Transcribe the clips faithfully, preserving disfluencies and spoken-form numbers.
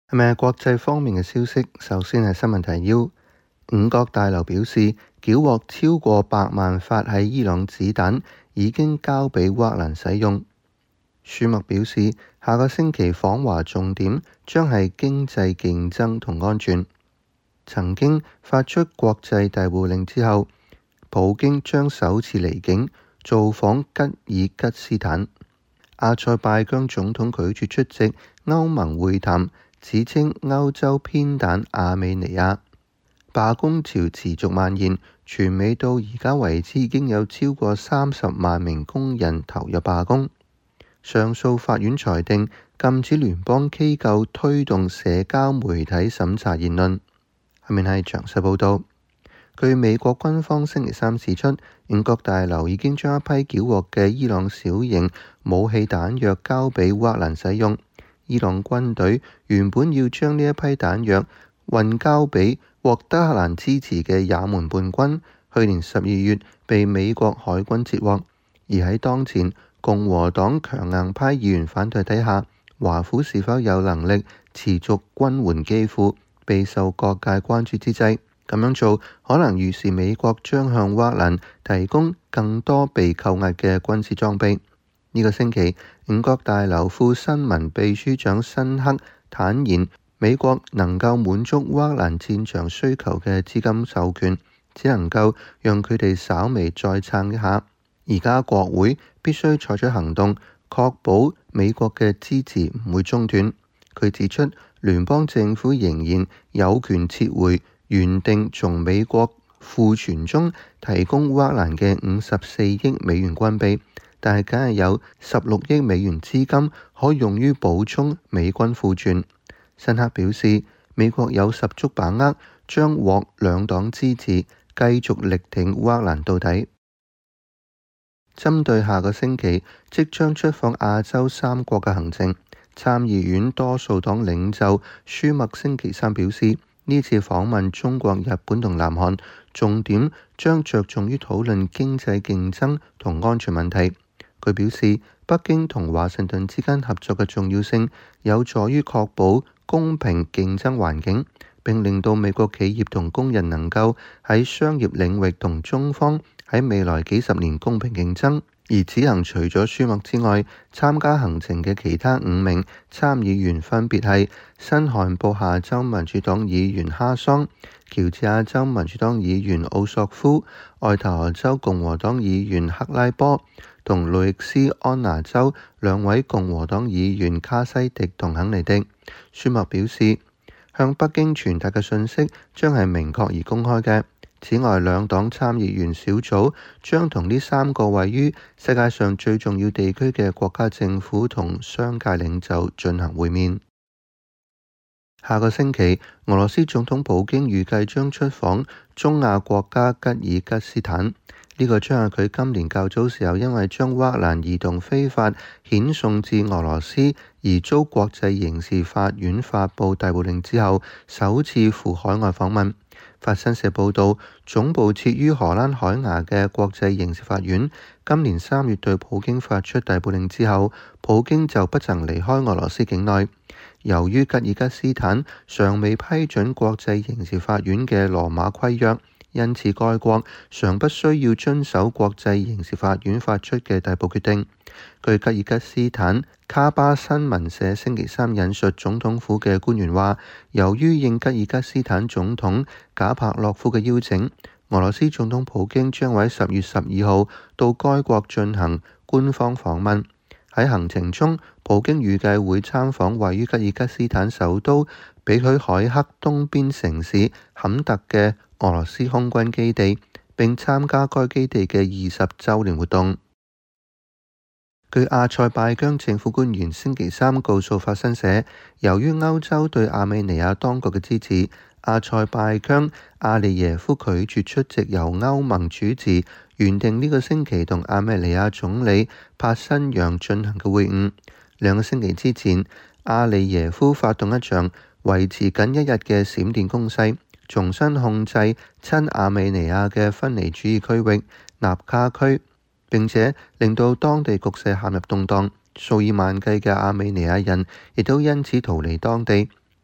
係咪國際方面嘅消息？首先係新聞提要。五角大樓表示，繳獲超過百萬發喺伊朗子彈已經交俾烏克蘭使用。舒默表示，下個星期訪華重點將係經濟競爭同安全。曾經發出國際逮捕令之後，普京將首次離境造訪吉爾吉斯坦。阿塞拜疆總統拒絕出席歐盟會談，指稱歐洲偏袒亞美尼亞。罷工潮持續蔓延，全美到而家為止已經有超過三十萬名工人投入罷工。上訴法院裁定禁止聯邦機構推動社交媒體審查言論。下面係詳細報導。據美國軍方星期三指出，五角大樓已經將一批繳獲嘅伊朗小型武器彈藥交俾烏克蘭使用。伊朗軍隊原本要將呢一批彈藥運交俾獲德黑蘭支持嘅也門叛軍，去年十二月被美國海軍截獲。而喺當前共和黨強硬派議員反對底下，華府是否有能力持續軍援基輔，備受各界關注之際，咁樣做可能預示美國將向烏克蘭提供更多被扣押嘅軍事裝備。呢、這個星期，五角大樓副新聞秘書長辛克坦言，美國能夠滿足烏克蘭戰場需求嘅資金授權，只能夠讓佢哋稍微再撐一下。而家國會必須採取行動，確保美國嘅支持唔會中斷。佢指出，聯邦政府仍然有權撤回原定從美國庫存中提供烏克蘭嘅五十四億美元軍備，但係梗係有十六億美元資金可用於補充美軍庫存。辛克表示，美國有十足把握將獲兩黨支持，繼續力挺烏克蘭到底。針對下個星期即將出訪亞洲三國嘅行程，參議院多數黨領袖舒默星期三表示，呢次訪問中國、日本同南韓，重點將着重於討論經濟競爭同安全問題。佢表示，北京同華盛頓之間合作嘅重要性，有助於確保公平競爭環境，並令到美國企業同工人能夠喺商業領域同中方喺未來幾十年公平競爭。而此行除咗舒默之外，參加行程嘅其他五名參議員分別係新罕布夏州民主黨議員哈桑、喬治亞州民主黨議員奧索夫、愛達荷州共和黨議員克拉波同路易斯安那州兩位共和黨議員卡西迪同肯尼迪。舒默表示，向北京傳達嘅信息將係明確而公開嘅。此外，兩黨參議員小組將同呢三個位於世界上最重要地區嘅國家政府同商界領袖進行會面。下個星期，俄羅斯總統普京預計將出訪中亞國家吉爾吉斯坦，呢、這個將係佢今年較早時候因為將烏克蘭兒童非法遣送至俄羅斯而遭國際刑事法院發布逮捕令之後，首次赴海外訪問。法新社報導，總部設於荷蘭海牙嘅國際刑事法院今年三月對普京發出逮捕令之後，普京就不曾離開俄羅斯境內。由於吉爾吉斯坦尚未批准國際刑事法院嘅羅馬規約，因此該國尚不需要遵守國際刑事法院發出嘅逮捕決定。據吉爾吉斯坦卡巴新聞社星期三引述總統府嘅官員話，由於應吉爾吉斯坦總統賈帕洛夫嘅邀請，俄羅斯總統普京將喺十月十二號到該國進行官方訪問。喺行程中，普京預計會參訪位於吉爾吉斯坦首都比許凱克東邊城市坎特嘅俄羅斯空軍基地，並參加該基地嘅二十週年活動。據阿塞拜疆政府官員星期三告訴法新社，由於歐洲對亞美尼亞當局嘅支持，阿塞拜疆阿利耶夫拒絕出席由歐盟主持原定呢個星期同亞美尼亞總理帕辛揚進行嘅會晤。兩個星期之前，阿利耶夫發動一場維持僅一日嘅閃電攻勢，重新控制親亞美尼亞嘅分離主義區域納卡區，並且令到當地局勢陷入動盪，數以萬計嘅亞美尼亞人亦都因此逃離當地。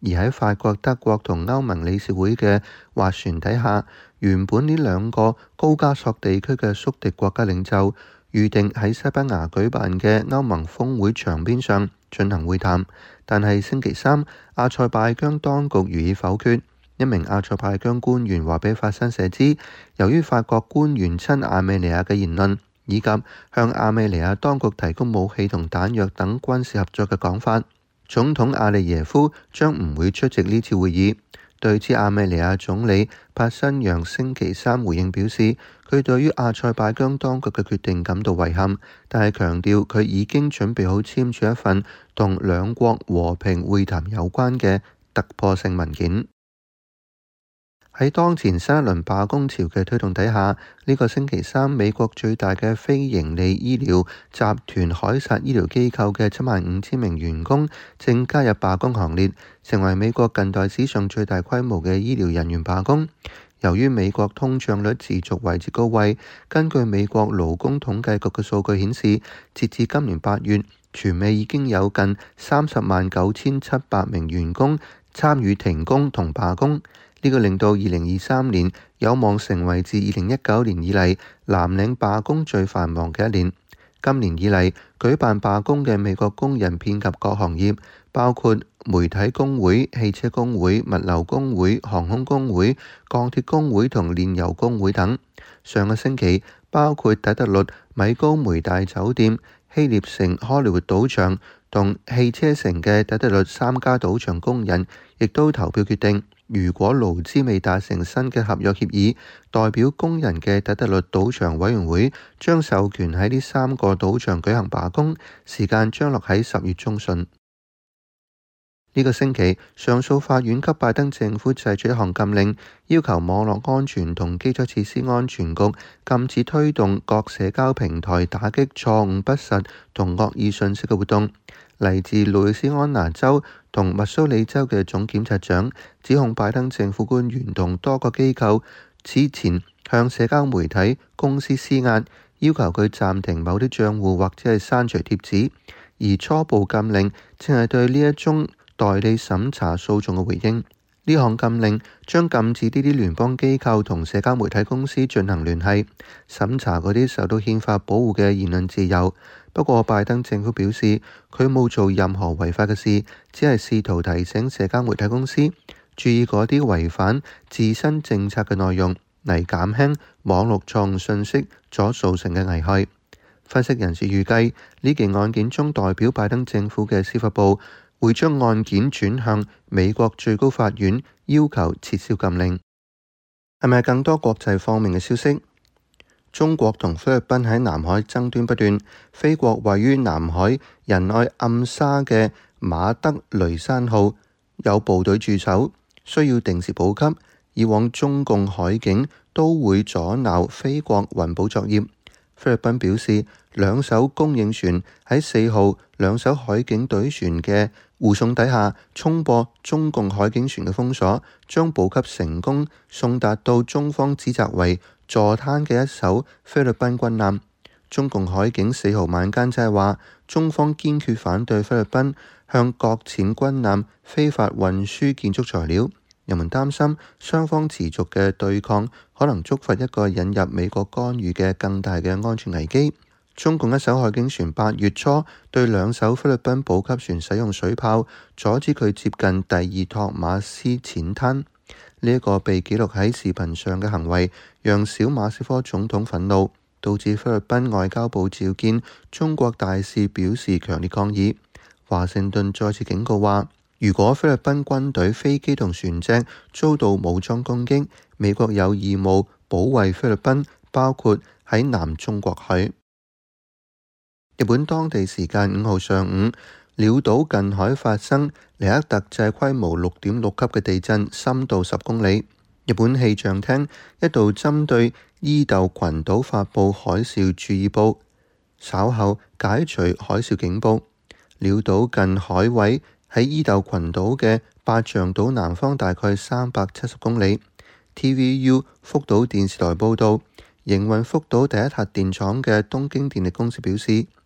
而喺法國、德國同歐盟理事會嘅斡旋底下，原本呢兩個高加索地區嘅宿敵國家領袖預定喺西班牙舉辦嘅歐盟峰會場邊上進行會談，但係星期三阿塞拜疆當局予以否決。一名阿塞拜疆官員話俾法新社知，由於法國官員親亞美尼亞嘅言論，以及向亞美尼亞當局提供武器同彈藥等軍事合作嘅講法，總統阿利耶夫將唔會出席呢次會議。對此，亞美尼亞總理帕辛揚星期三回應表示，佢對於阿塞拜疆當局嘅決定感到遺憾，但係強調佢已經準備好簽署一份同兩國和平會談有關嘅突破性文件。喺當前新一輪罷工潮嘅推動底下，呢、這個星期三美國最大嘅非營利醫療集團凱撒醫療機構嘅七萬五千名員工正加入罷工行列，成為美國近代史上最大規模嘅醫療人員罷工。由於美國通脹率持續維持高位，根據美國勞工統計局嘅數據顯示，截至今年八月，全美已經有近三十萬九千七百名員工參與停工同罷工。呢個令到二零二三年有望成為自二零一九年以嚟藍領罷工最繁忙嘅一年。今年以嚟舉辦罷工嘅美國工人遍及各行業，包括媒體工會、汽車工會、物流工會、航空工會、鋼鐵工會同煉油工會等。上個星期，包括底特律米高梅大酒店、希臘城荷里活賭場同汽車城嘅底特律三家賭場工人，亦都投票決定，如果勞資未達成新嘅合約協議，代表工人嘅底特律賭場委員會將授權喺呢三個賭場舉行罷工，時間將落喺十月中旬。呢個星期，上訴法院給拜登政府製作一項禁令，要求網絡安全同基礎設施安全局禁止推動各社交平台打擊錯誤、不實同惡意信息嘅活動。嚟自路易斯安那州同密蘇里州嘅總檢察長指控拜登政府官員同多個機構之前向社交媒體公司施壓，要求佢暫停某啲賬戶或者係刪除貼紙，而初步禁令正係對呢一宗代理審查訴訟嘅回應。呢項禁令將禁止呢啲聯邦機構同社交媒體公司進行聯繫，審查嗰啲受到憲法保護嘅言論自由。不過，拜登政府表示佢冇做任何違法嘅事，只係試圖提醒社交媒體公司注意嗰啲違反自身政策嘅內容，嚟減輕網絡錯誤信息所造成嘅危害。分析人士預計，呢件案件中代表拜登政府嘅司法部會將案件轉向美國最高法院，要求撤銷禁令。係咪更多國際方面嘅消息？中國同菲律賓喺南海爭端不斷。菲國位於南海仁愛暗沙嘅馬德雷山號有部隊駐守，需要定時補給。以往中共海警都會阻撓菲國環保作業。菲律賓表示，兩艘供應船喺四號兩艘海警隊船嘅護送底下，衝破中共海警船嘅封鎖，將補給成功送達到中方指責為坐灘嘅一艘菲律賓軍艦。中共海警四號晚間即係話，中方堅決反對菲律賓向擱淺軍艦非法運輸建築材料。人們擔心雙方持續嘅對抗可能觸發一個引入美國干預嘅更大嘅安全危機。中共一艘海警船八月初對兩艘菲律賓補給船使用水炮，阻止佢接近第二托馬斯淺灘。呢、這、一個被記錄喺視頻上嘅行為，讓小馬斯科總統憤怒，導致菲律賓外交部召見中國大使，表示強烈抗議。華盛頓再次警告話，如果菲律賓軍隊飛機同船隻遭到武裝攻擊，美國有義務保衛菲律賓，包括喺南中國海。日本當地時間五號上午，鳥島近海發生黎克特制規模六點六級嘅地震，深度十公里。日本氣象廳一度針對伊豆群島發布海嘯注意報，稍後解除海嘯警報。鳥島近海位喺伊豆群島嘅八丈島南方大概三百七十公里。T V U 福島電視台報導，營運福島第一核電廠嘅東京電力公司表示，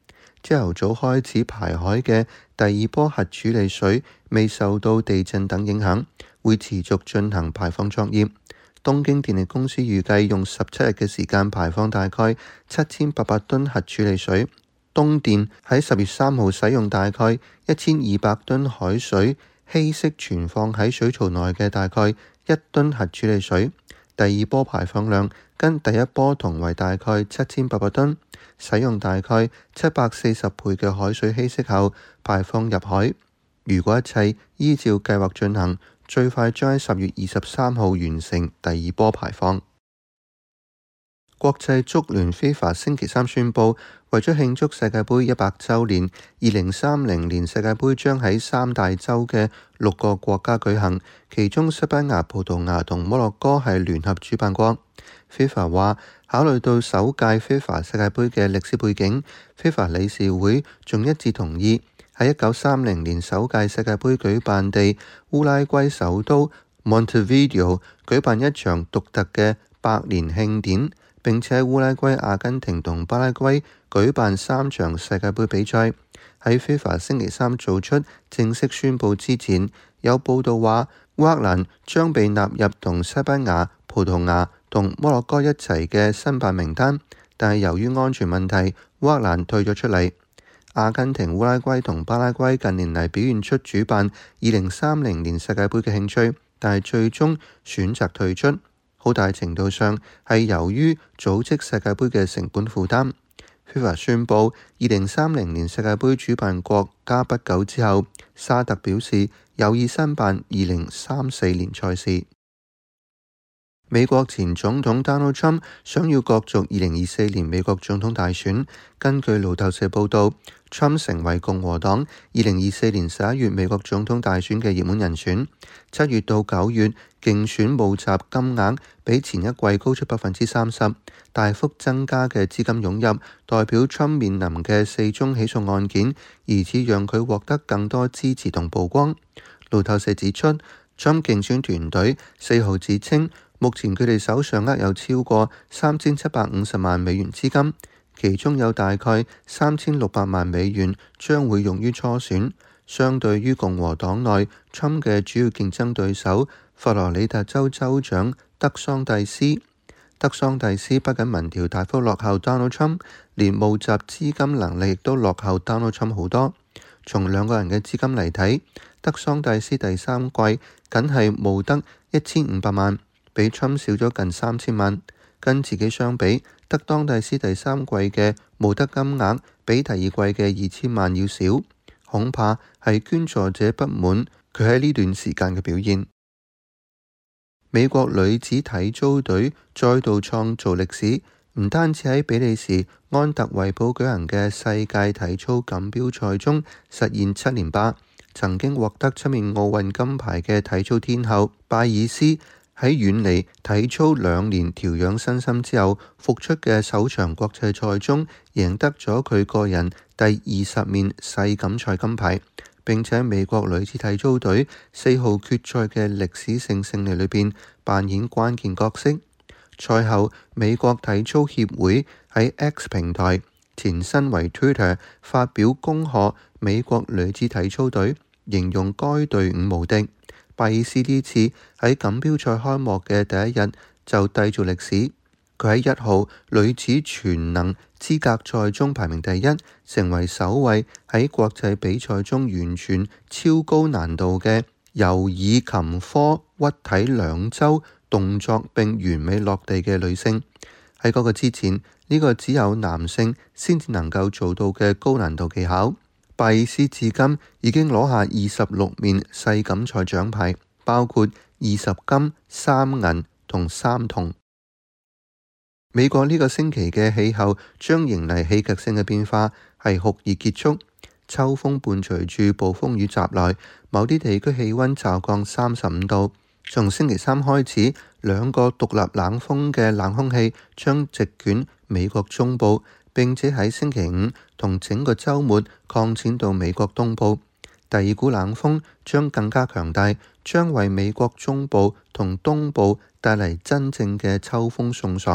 朝頭早開始排海嘅第二波核處理水未受到地震等影響，會持續進行排放作業。東京電力公司預計用十七日嘅時間排放大概七千八百噸核處理水。東電喺十月三號使用大概一千二百噸海水稀釋存放喺水槽內嘅大概一噸核處理水。第二波排放量跟第一波同為大概七千八百噸，使用大概七百四十倍嘅海水稀釋後排放入海。如果一切依照計劃進行，最快將喺十月二十三號完成第二波排放。國際足聯 FIFA 星期三宣布，為咗慶祝世界盃一百週年，二零三零年世界盃將喺三大洲嘅六個國家舉行，其中西班牙、葡萄牙同摩洛哥係聯合主辦國。FIFA 話，考慮到首屆 FIFA 世界盃嘅歷史背景， FIFA 理事會仲一致同意喺一九三零年首屆世界盃舉辦地烏拉圭首都 Montevideo 舉辦一場獨特嘅百年慶典，並且喺烏拉圭、阿根廷同巴拉圭舉辦三場世界盃比賽。喺 FIFA 星期三做出正式宣佈之前，有報道話烏克蘭將被納入同西班牙、葡萄牙同摩洛哥一齊嘅申辦名單，但係由於安全問題，烏克蘭退咗出嚟。阿根廷、烏拉圭同巴拉圭近年嚟表現出主辦二零三零年世界盃嘅興趣，但係最終選擇退出。好大程度上係由於組織世界盃嘅成本負擔。FIFA 宣布二零三零年世界盃主辦國加不久之後，沙特表示有意申辦二零三四年賽事。美國前總統 Donald Trump 想要角逐二零二四年美國總統大選。根據路透社報道， Trump 成為共和黨二零二四年十一月美國總統大選嘅熱門人選。七月到九月競選募集金額比前一季高出百分之三十，大幅增加嘅資金湧入，代表 Trump 面臨嘅四宗起訴案件，疑似讓佢獲得更多支持同曝光。路透社指出， Trump 競選團隊四號自稱，目前佢哋手上握有超過三千七百五十萬美元資金，其中有大概三千六百萬美元將會用於初選。相對於共和黨內 Trump 嘅主要競爭對手佛羅里達州州長德桑蒂斯，德桑蒂斯不僅民調大幅落後 Donald Trump， 連募集資金能力亦都落後 Donald Trump 好多。從兩個人嘅資金嚟睇，德桑蒂斯第三季僅係募得一千五百萬，比 Trump 少咗近三千萬。跟自己相比，德桑蒂斯第三季嘅募得金額比第二季嘅二千萬要少，恐怕係捐助者不滿佢喺呢段時間嘅表現。美國女子體操隊再度創造歷史，唔單止喺比利時安特衛普舉行嘅世界體操錦標賽中實現七連霸，曾經獲得七面奧運金牌嘅體操天后拜爾斯喺遠離體操兩年調養身心之後復出嘅首場國際賽中贏得咗佢個人第二十面世錦賽金牌，並且美國女子體操隊四號決賽嘅歷史性勝利裏邊扮演關鍵角色。賽後，美國體操協會喺 X 平台前身為 Twitter 發表恭賀美國女子體操隊，形容該隊伍無敵。拜爾斯呢次喺錦標賽開幕嘅第一日就締造歷史，佢喺一號女子全能資格賽中排名第一，成為首位喺國際比賽中完全超高難度嘅柔以琴科屈體兩周動作並完美落地嘅女性。喺嗰個之前，呢、這個只有男性先至能夠做到嘅高難度技巧。拜爾斯至今已經攞下二十六面世錦賽獎牌，包括二十金、三銀同三銅。美國呢個星期嘅氣候將迎嚟戲劇性嘅變化，係酷熱結束，秋風伴隨住暴風雨襲來，某啲地區氣溫驟降三十五度。從星期三開始，兩個獨立冷鋒嘅冷空氣將席捲美國中部，並且喺星期五同整個週末擴展到美國東部。第二股冷鋒將更加強大，將為美國中部同東部帶嚟真正嘅秋風送爽。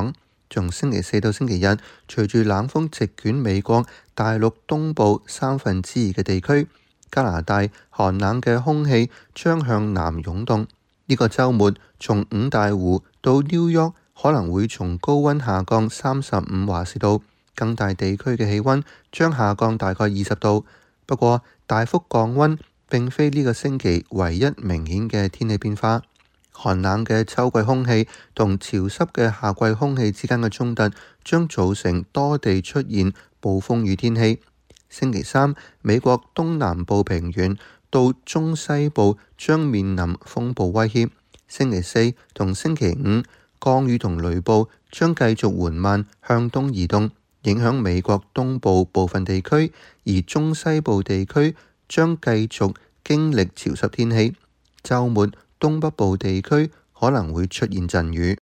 從星期四到星期日，隨住冷鋒席捲美國大陸東部三分之二嘅地區，加拿大寒冷嘅空氣將向南湧動。呢個週末，從五大湖到紐約可能會從高溫下降三十五華氏度，更大地區嘅氣溫將下降大概二十度。不過，大幅降溫並非呢個星期唯一明顯嘅天氣變化。寒冷嘅秋季空氣同潮濕嘅夏季空氣之間嘅衝突，將造成多地出現暴風雨天氣。星期三，美國東南部平原到中西部將面臨風暴威脅。星期四同星期五，降雨同雷暴將繼續緩慢向東移動，影響美國東部部分地區，而中西部地區將繼續經歷潮濕天氣。週末，東北部地區可能會出現陣雨。